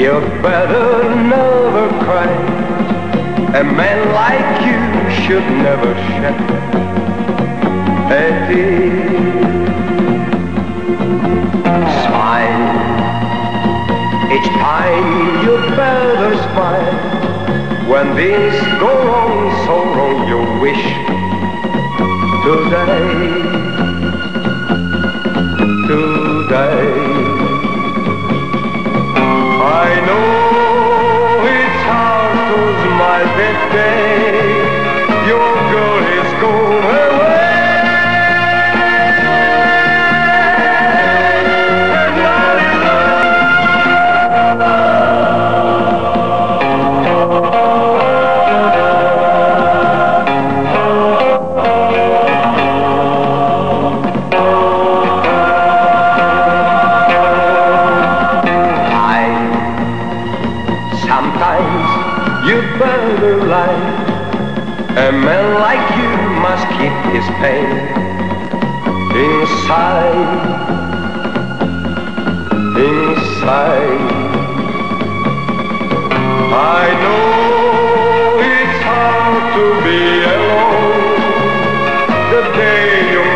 You better never cry. A man like you should never shed a tear. Smile each time, you better smile. When things go wrong, so wrong, you wish today. I know it's hard to smile that day your girl is gone away. Sometimes you better lie. A man like you must keep his pain inside. I know it's hard to be alone the day you